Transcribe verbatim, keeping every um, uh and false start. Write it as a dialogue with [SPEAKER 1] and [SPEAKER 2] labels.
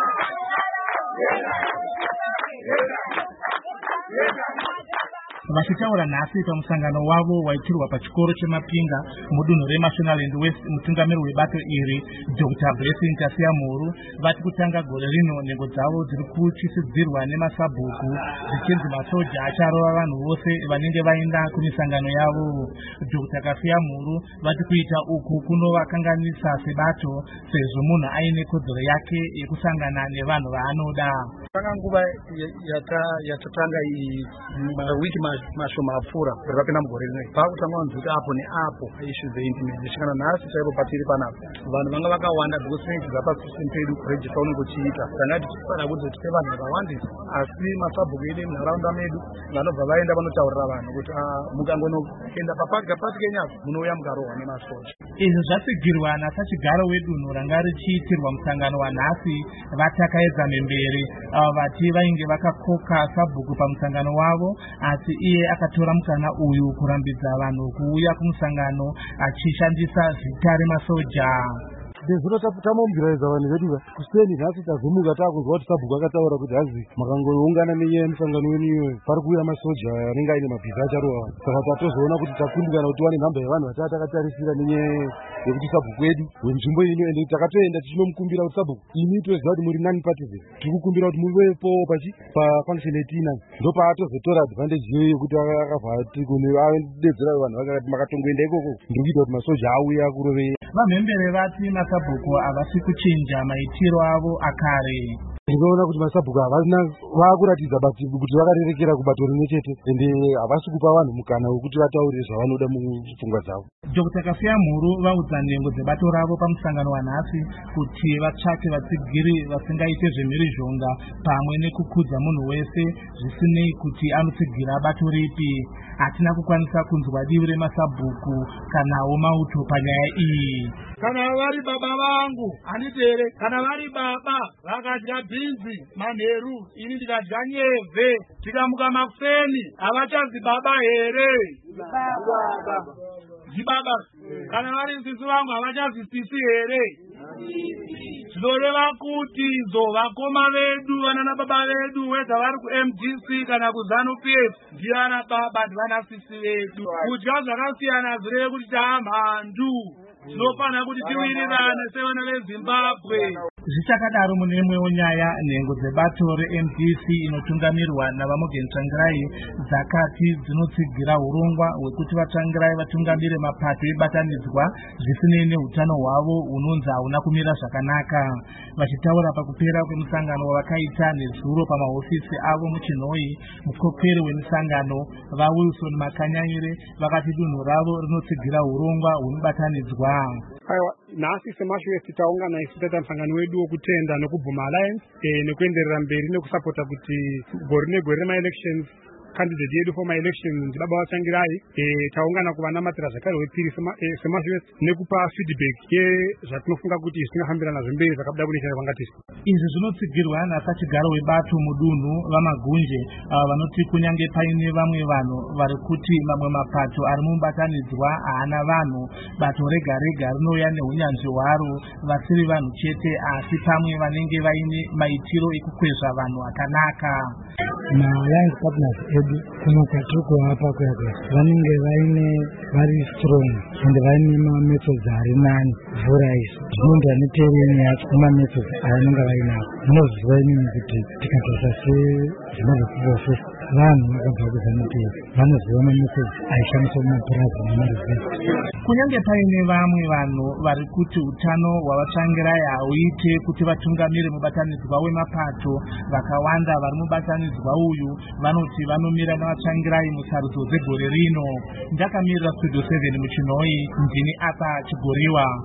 [SPEAKER 1] Vachitaura nhasi pamusangano wavo waitirwa pachikoro chemapinga mudunhu reMashonaland West, mutungamiri webato iri Doctor Blessing Kasiamuru vati kutanga gore rino nhengo dzavo dziri kuchisidzirwa nemasabhuku dzichinzi masoja acharova vanhu vose vanenge vaenda kumisangano yavo. Doctor Kasiamuru vati kuita uku kunovakanganisa sebato sezvo munhu aine kodzero yake yekusangana nevanhu vaanoda.
[SPEAKER 2] Panga nguva yatatanga mawiki mashoma apfuura rapinda mugore rino pakutanga vanhu kuti apo neapo issues dzeintime zvisvikana nhasi chaipo patiri panapa vanhu vanga vakawanda because tinenge zapasistem pedu kurejista unenge uchiita tanga tichifana kuti tipe vanhu vakawandisa asi masabhuku edu munharaunda medu vanobva vaenda vanotaurira vanhu kuti mukangonoenda papatya pati kenyaka munouya mukarohwa nemasoja.
[SPEAKER 1] Izvi zvasigirwa nasachigaro wedunhu ranga richiitirwa musangano wanhasi vatakaedza memberi avo vati vainge vakakoka sabhuku pamusangano wavo, asi iye akatora mukana uyu kurambidza vanhu kuuya kumusangano achishandisa zita remasoja.
[SPEAKER 3] Ndezvino tamomugiraiza vanhu vedu kuseni nhasi tazomuka takunzwa kuti sabhuku akataura kuti hazi makangoungana nenyaya yemusangano wenu iyoyo pari kuuya masoja anenge aine mabhiza acharova. Saka tatozoona kuti takundikana kuti wane nhamba yevanhu vatava takatarisira nenyaya yekuti sabhuku edu wenzvimbo ino, ende takatoenda tichinomukumbira kuti sabhuku imi toziva kuti muri nani partisan, tiri kukumbira kuti muvepo pachi pafunction eighty-nine. Ndopaatozotora advantage iyoyo yekuti akabva adedzera vanhu vakati makatongoenda ikoko ndiri kuita kuti masoja auya kurovei.
[SPEAKER 1] Vamhembere vati masabhuku havasi kuchinja maitiro avo akare.
[SPEAKER 3] Ndinoona kuti masabhuku havasina vakuratidza bati kuti vakarerekera kubato rimwe chete ende havasi kupa vanhu mukana wekuti vataurire zvavanoda mupfungwa dzavo.
[SPEAKER 1] Doctor Kasiamuru vaudza nhengo dzebato ravo pamusangano wanhasi kuti vatsvake vatsigiri vasingaite zvemhirizhonga pamwe nekukudza munhu wese zvisinei kuti anotsigira bato ripi. Hatina kukwanisa kunzwa divi remasabhuku kanawo mauto panyaya iyi.
[SPEAKER 2] Kana vari baba vangu anitere, kana vari baba vakadya bhinzi manheru, ini ndikadya nyeve, tikamuka makufeni havachazi baba here? Baba. Zibaba. Kana vari sisi vangu havachazi sisi here? Zvinoreva kuti zo vakoma vedu vanana baba vedu whether vari ku-M D C kana ku-ZANU-P F ndivana baba ndivana sisi vedu. Kudya zvakasiyana zvireve kuti taamhandu. Tinofana kuti tiwirirane sevana veZimbabwe.
[SPEAKER 1] Zvichakadaro mune imwewo nyaya, nhengo dzebato re-M D C inotungamirwa navaMorgan Tsvangirai dzakati dzinotsigira urongwa hwekuti vatsvangirai vatungamire mapato ebatanidzwa zvisinei neutano hwavo hunonzi hauna kumira zvakanaka. Vachitaura pakupera kwemusangano wavakaita nezuro pamahofisi avo muChinhoyi, mukokeri wemusangano vaWilson Makanyanyire vakati dunhu ravo rinotsigira urongwa hunobatanidzwa.
[SPEAKER 2] Aiwa, nhasi seMashwest taungana isu taita musangano wedu wokutenda nekubvuma alliance eh, nekuenderera mberi nekusapota kuti gore negore rema-elections candidate yedu for my election ndibaba Vatsangirai eh, taungana kuvanamatira zvakare wepiri seMashwest sema nekupa feedback yezvatinofunga kuti zvinofambirana nazvo mberi zvakabuda kune chai vangatisi.
[SPEAKER 1] Izvi zvinotsigirwa nasachigaro webato mudunhu vamagunje ava vanoti kunyange paine vamwe vanhu vari kuti mamwe mapato ari mubatanidzwa haana vanhu, bato rega rega rinouya neunyanzvi hwaro vasiri vanhu chete asi pamwe vanenge vaine maitiro ekukwezva vanhu akanaka.
[SPEAKER 4] Ma-alliance partners edu kunokatiri kuvapa kwekwe vanenge vaine vari strong ende vaine mamethods ari nani mvura izvo zvinoenda netereni yacho nemamethods avanenge vainawo. Munoziva inini kuti tikatosa sezvimazvekuvofe vanhu vakabva kuZANU-P F vanoziva mamethods aishandiswa mumapurazi nemarivhesi.
[SPEAKER 1] Kunyange paine vamwe vanhu vari kuti utano hwavatsvangirai hauite kuti vatungamire mubatanidzwa wemapato, vakawanda vari mubatanidzwa uyu vanoti vanomira navatsvangirai musarudzo dzegore rino. Ndakamirira Studio seven muChinhoyi, ndini apa Chigoriwa.